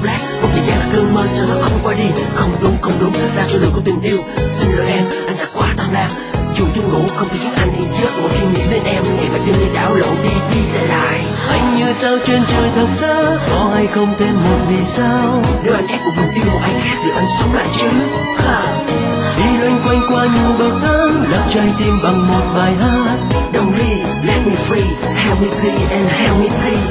chốc lát, một thời gian là cơn mơ sao nó không qua đi. Không đúng, không đúng, ra cho đường của tình yêu. Xin lỗi em, anh đã quá tham lam. Dù tôi ngủ không thể khiến anh yên giấc, mỗi khi nghĩ đến em ngày và đêm như đảo lộn đi lại. Anh như sao trên trời thật xa, có hay không thêm một vì sao? Nếu anh ép buộc mình yêu một ai khác rồi anh sống lại chứ? Đi loanh quanh qua những bậc thang, lấp trái tim bằng một bài hát. Don't leave, let me free, help me please and help me please.